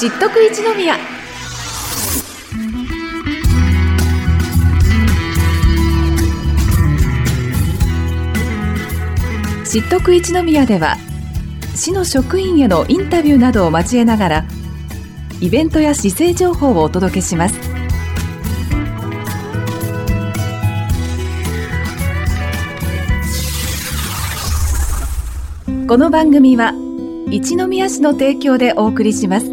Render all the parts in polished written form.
知っとく一宮。知っとく一宮では、市の職員へのインタビューなどを交えながら、イベントや市政情報をお届けします。この番組は一宮市の提供でお送りします。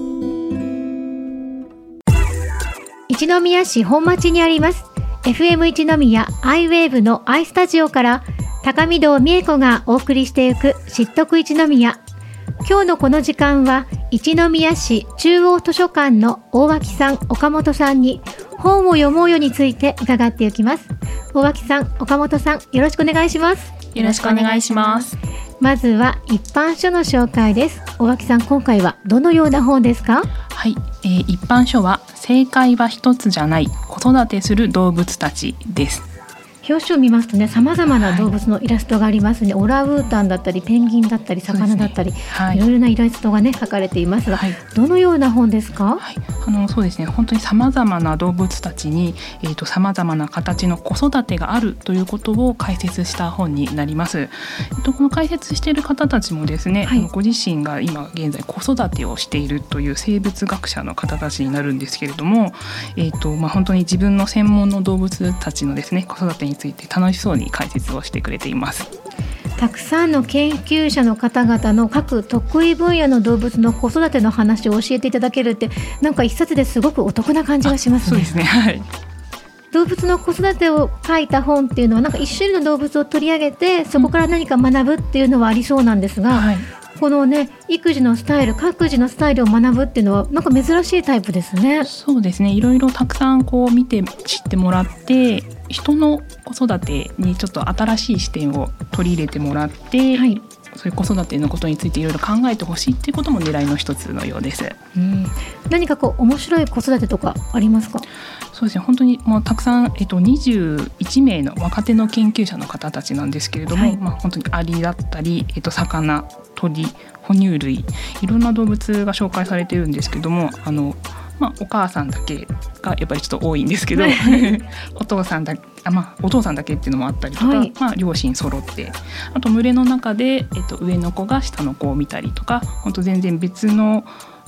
一宮市本町にあります FM 一宮アイウェーブのアイスタジオから高見堂美恵子がお送りしていく知っとく一宮。今日のこの時間は一宮市中央図書館の大脇さん、岡本さんに本を読もうよについて伺っていきます。大脇さん、岡本さん、よろしくお願いします。 よろしくお願いします。 まずは一般書の紹介です。大脇さん、今回はどのような本ですか？ はい、一般書は正解は一つじゃない、子育てする動物たちです。 表紙を見ますとね、様々な動物のイラストがありますね。オランウータンだったりペンギンだったり魚だったり、いろいろなイラストがね描かれていますが、どのような本ですか？ そうですね、本当に様々な動物たちに様々な形の子育てがあるということを解説した本になります。この解説している方たちもですね、ご自身が今現在子育てをしているという生物学者の方たちになるんですけれども、本当に自分の専門の動物たちのですね子育てについて楽しそうに解説をしてくれています。 たくさんの研究者の方々の各得意分野の動物の子育ての話を教えていただけるって、なんか一冊ですごくお得な感じがしますね。 そうですね、はい。 動物の子育てを書いた本っていうのは、なんか一種類の動物を取り上げてそこから何か学ぶっていうのはありそうなんですが、このね育児のスタイル、各自のスタイルを学ぶっていうのはなんか珍しいタイプですね。 そうですね、いろいろたくさん見て知ってもらって、人の子育てにちょっと新しい視点を取り入れてもらって、そういう子育てのことについていろいろ考えてほしいっていうことも狙いの一つのようです。 何か面白い子育てとかありますか？ そうですね、本当にもうたくさん、21名の若手の研究者の方たちなんですけれども、本当にアリだったり、魚、鳥、哺乳類、いろんな動物が紹介されているんですけども、お母さんだけがやっぱりちょっと多いんですけどお父さんだけっていうのもあったりとか、両親揃って、あと群れの中で、上の子が下の子を見たりとか、本当全然別の、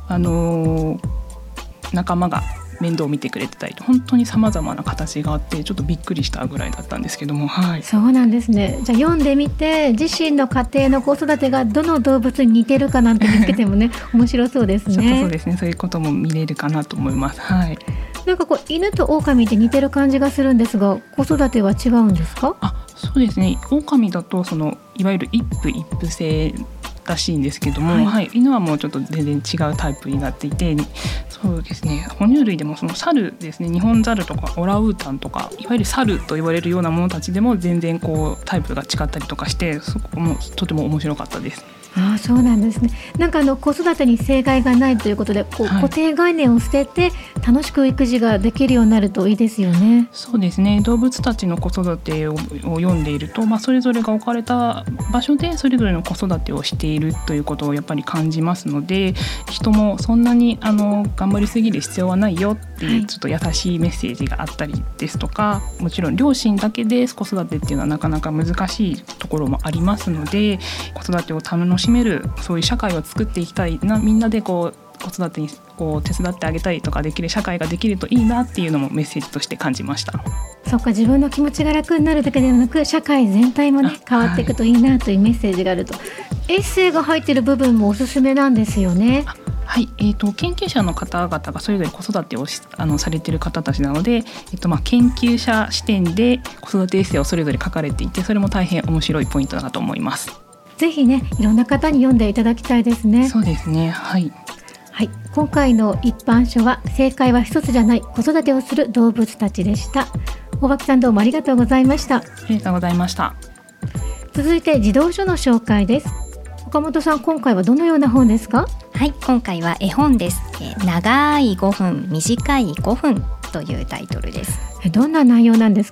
仲間が面倒を見てくれてたりと、本当に様々な形があって、ちょっとびっくりしたぐらいだったんですけども、 そうなんですね。じゃあ読んでみて、自身の家庭の子育てがどの動物に似てるかなんて見つけてもね面白そうですね。 ちょっとそうですね、そういうことも見れるかなと思います。 なんか犬と狼って似てる感じがするんですが、子育ては違うんですか？ そうですね、狼だといわゆる一夫一夫制らしいんですけども、犬はもうちょっと全然違うタイプになっていて、そうですね、哺乳類でも猿ですね、ニホンザルとかオランウータンとか、いわゆる猿と言われるようなものたちでも全然タイプが違ったりとかして、そこもとても面白かったです。 そうなんですね。なんか子育てに正解がないということで、固定概念を捨てて楽しく育児ができるようになるといいですよね。 そうですね、動物たちの子育てを読んでいると、それぞれが置かれた場所でそれぞれの子育てをしているということをやっぱり感じますので、人もそんなに頑張りすぎる必要はないよっていう、ちょっと優しいメッセージがあったりですとか、もちろん両親だけで子育てっていうのはなかなか難しいところもありますので、子育てを楽しめるそういう社会を作っていきたいな、みんなで子育てに手伝ってあげたりとかできる社会ができるといいなっていうのもメッセージとして感じました。 そうか、自分の気持ちが楽になるだけではなく、社会全体もね変わっていくといいなというメッセージがあると。エッセイが入っている部分もおすすめなんですよね。 研究者の方々がそれぞれ子育てをされている方たちなので、研究者視点で子育てエッセイをそれぞれ書かれていて、それも大変面白いポイントだと思います。 ぜひね、いろんな方に読んでいただきたいですね。 そうですね、 今回の一般書は正解は一つじゃない、子育てをする動物たちでした。大脇さん、どうもありがとうございました。 ありがとうございました。 続いて児童書の紹介です。岡本さん、今回はどのような本ですか？ 今回は絵本です。長い5分短い5分というタイトルです。 どんな内容なんですか？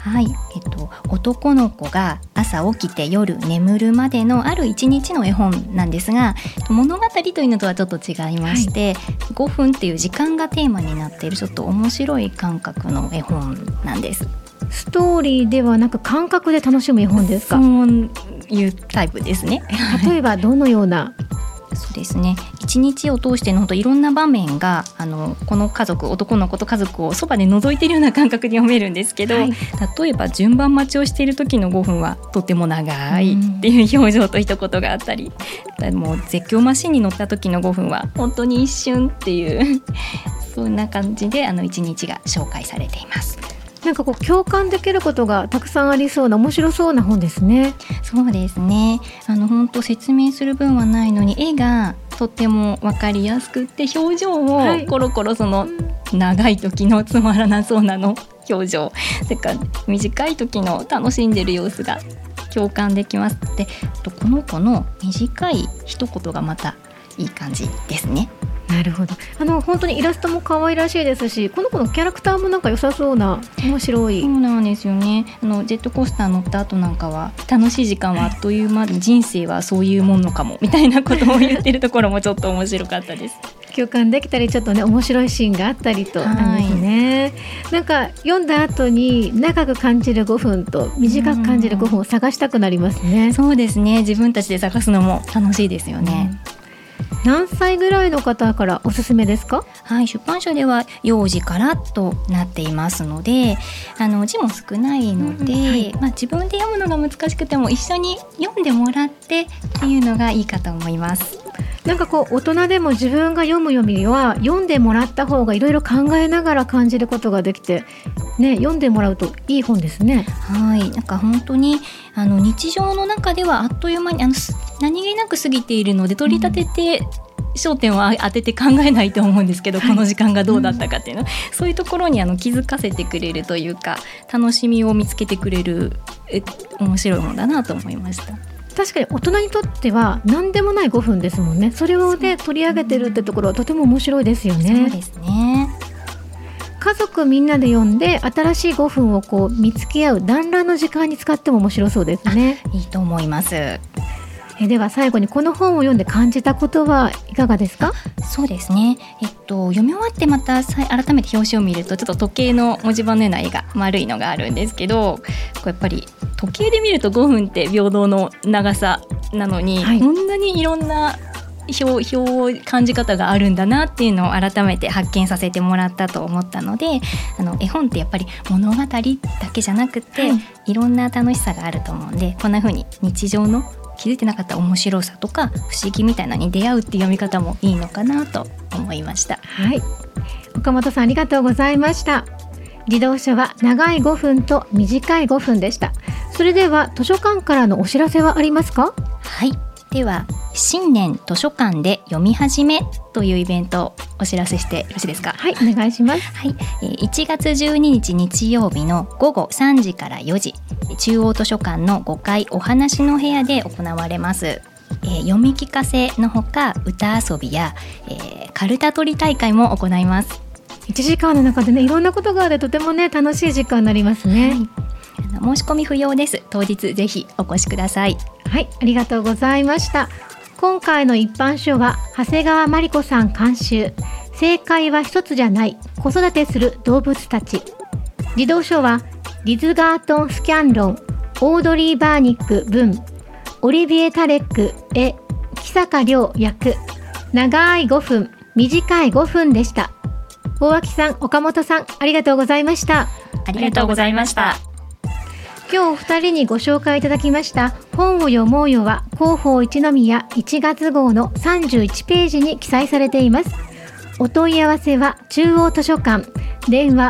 はい、男の子が朝起きて夜眠るまでのある一日の絵本なんですが、物語というのとはちょっと違いまして、5分っていう時間がテーマになっているちょっと面白い感覚の絵本なんです。 ストーリーではなく感覚で楽しむ絵本ですか？ そういうタイプですね。 例えばどのような？ そうですね、一日を通しての本当いろんな場面がこの家族、男の子と家族をそばで覗いているような感覚に読めるんですけど、例えば順番待ちをしている時の5分はとても長いっていう表情と一言があったり、もう絶叫マシンに乗った時の5分は本当に一瞬っていうそんな感じで一日が紹介されています。 なんか共感できることがたくさんありそうな面白そうな本ですね。 そうですね、本当説明する分はないのに絵がとっても分かりやすくって表情もコロコロその長い時のつまらなそうなの表情、それから短い時の楽しんでる様子が共感できます。で、この子の短い一言がまたいい感じですね。 なるほど。本当にイラストも可愛らしいですし、この子のキャラクターもなんか良さそうな面白い。 そうなんですよね。ジェットコースター乗った後なんかは楽しい時間はあっという間で、人生はそういうもんのかもみたいなことを言ってるところもちょっと面白かったです。 共感できたりちょっとね面白いシーンがあったりとなんですね。なんか読んだ後に長く感じる5分と短く感じる5分を探したくなりますね。 そうですね、自分たちで探すのも楽しいですよね。 何歳ぐらいの方からおすすめですか？ はい、出版社では幼児からとなっていますので、字も少ないので、自分で読むのが難しくても一緒に読んでもらってっていうのがいいかと思います。 なんか大人でも自分が読む読みは読んでもらった方がいろいろ考えながら感じることができて、読んでもらうといい本ですね。 はい、なんか本当に日常の中ではあっという間に何気なく過ぎているので、取り立てて焦点を当てて考えないと思うんですけど、この時間がどうだったかっていうの、そういうところに気づかせてくれるというか、楽しみを見つけてくれる面白い本だなと思いました。 確かに大人にとっては何でもない5分ですもんね。それを取り上げてるってところはとても面白いですよね。 そうですね。 家族みんなで読んで新しい5分を見つけ合う団らんの時間に使っても面白そうですね。 いいと思います。 では最後にこの本を読んで感じたことはいかがですか？ そうですね、読み終わってまた改めて表紙を見るとちょっと時計の文字盤のような絵が丸いのがあるんですけど、やっぱり時計で見ると5分って平等の長さなのに、こんなにいろんな感じ方があるんだなっていうのを改めて発見させてもらったと思ったので、絵本ってやっぱり物語だけじゃなくて、いろんな楽しさがあると思うんで、こんな風に日常の気づいてなかった面白さとか不思議みたいなのに出会うっていう読み方もいいのかなと思いました。 はい、岡本さんありがとうございました。児童書は長い5分と短い5分でした。それでは図書館からのお知らせはありますか？ はい、では新年図書館で読み始めというイベントをお知らせしてよろしいですか？ はい、お願いします。 はい、1月12日日曜日の午後3時から4時、中央図書館の5階お話の部屋で行われます。読み聞かせのほか歌遊びや、カルタ取り大会も行います。 1時間の中でいろんなことがあってとても楽しい時間になりますね。 申し込み不要です。当日ぜひお越しください。 はい、ありがとうございました。今回の一般書は長谷川真理子さん監修、正解は一つじゃない、子育てする動物たち。児童書はリズ・ガートン・スキャンロン、オードリー・バーニック文、オリビエ・タレック絵、木坂亮役、長い5分短い5分でした。大脇さん、岡本さん、ありがとうございました。 ありがとうございました。 今日お二人にご紹介いただきました本を読もうよは広報一宮1月号の31ページに記載されています。お問い合わせは中央図書館、電話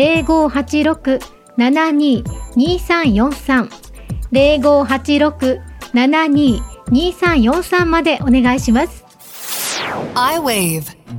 0586-72-2343 0586-72-2343 までお願いします。 iWave。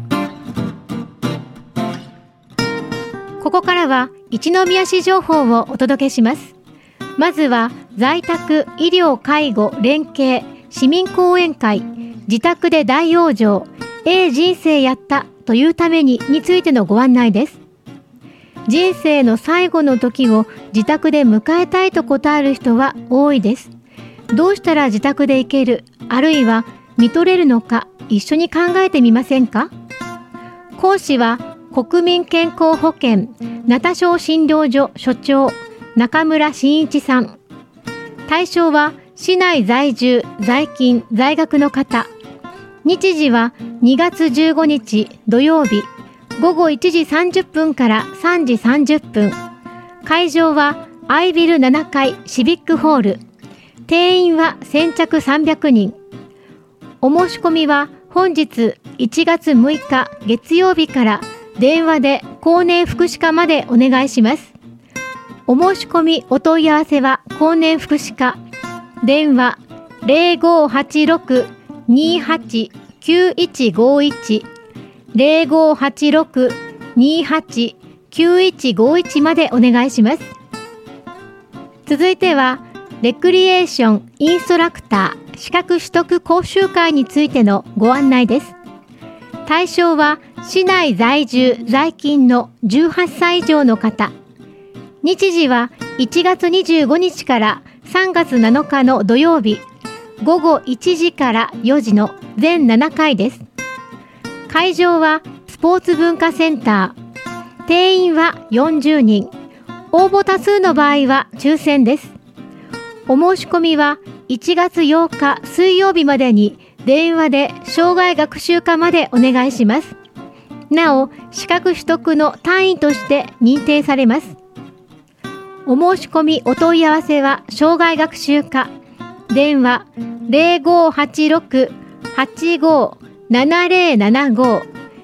ここからは一宮市情報をお届けします。まずは在宅医療介護連携市民講演会、自宅で大往生人生やったというためについてのご案内です。 人生の最後の時を自宅で迎えたいと答える人は多いです。どうしたら自宅で行ける、あるいは見とれるのか、一緒に考えてみませんか？講師は国民健康保険ナタ症診療所所長中村真一さん。対象は市内在住在勤在学の方。日時は2月15日土曜日午後1時30分から3時30分。会場はアイビル7階シビックホール。定員は先着300人。お申し込みは本日1月6日月曜日から電話で高年福祉課までお願いします。お申し込みお問い合わせは高年福祉課。電話 0586-289151 0586-289151までお願いします。続いてはレクリエーションインストラクター資格取得講習会についてのご案内です。対象は市内在住在勤の18歳以上の方。日時は1月25日から3月7日の土曜日午後1時から4時の全7回です。会場はスポーツ文化センター。定員は40人。応募多数の場合は抽選です。お申し込みは1月8日水曜日までに電話で障害学習課までお願いします。なお、資格取得の単位として認定されます。お申し込みお問い合わせは障害学習課。電話 0586-857075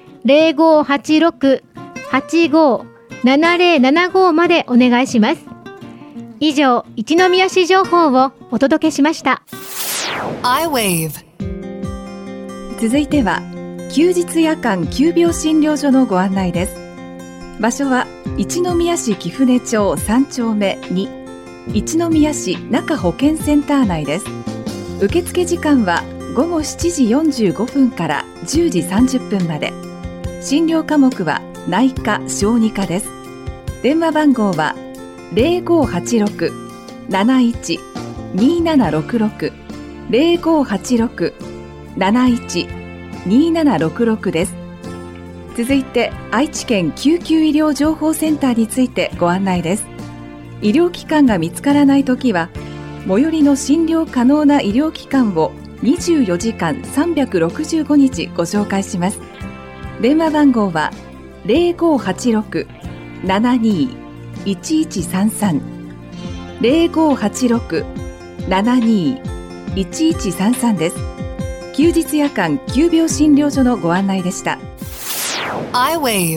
0586-857075までお願いします。以上、一宮市情報をお届けしました。 I-Wave。 続いては休日夜間急病診療所のご案内です。場所は一宮市貴船町3丁目2一宮市中保健センター内です。受付時間は午後7時45分から10時30分まで。診療科目は内科・小児科です。電話番号は 0586-71-2766 0586-71-2766 です。続いて愛知県救急医療情報センターについてご案内です。医療機関が見つからないときは最寄りの診療可能な医療機関を24時間365日ご紹介します。電話番号は 0586-72-1133 0586-72-1133 です。休日夜間急病診療所のご案内でした。 I-Wave。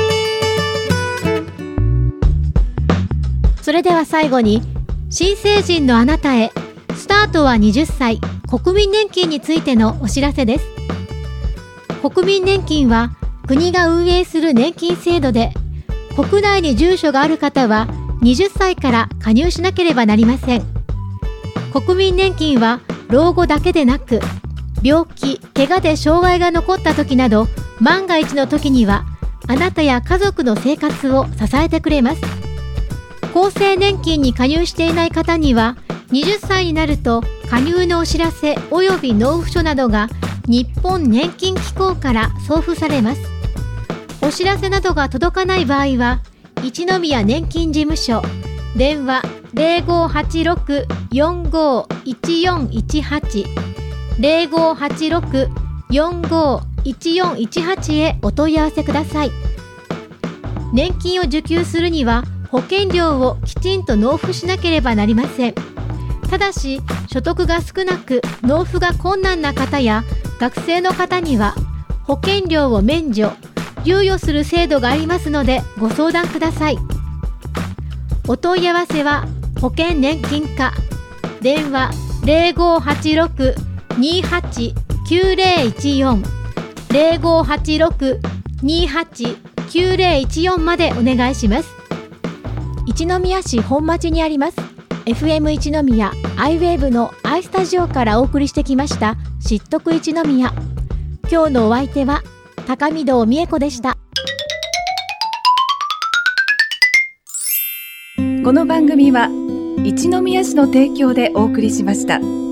それでは最後に、新成人のあなたへ、スタートは20歳、国民年金についてのお知らせです。国民年金は国が運営する年金制度で、国内に住所がある方は20歳から加入しなければなりません。国民年金は老後だけでなく、病気・怪我で障害が残った時など、万が一の時にはあなたや家族の生活を支えてくれます。厚生年金に加入していない方には20歳になると加入のお知らせ及び納付書などが日本年金機構から送付されます。お知らせなどが届かない場合は一宮年金事務所電話 0586-451418 0586-451418 へお問い合わせください。年金を受給するには保険料をきちんと納付しなければなりません。ただし所得が少なく納付が困難な方や学生の方には保険料を免除・猶予する制度がありますのでご相談ください。お問い合わせは保険年金課電話 0586-289014 0586-289014 までお願いします。一宮市本町にあります FM 一宮アイウェーブのアイスタジオからお送りしてきました知っとく一宮。今日のお相手は高見堂美恵子でした。 この番組は一宮市の提供でお送りしました。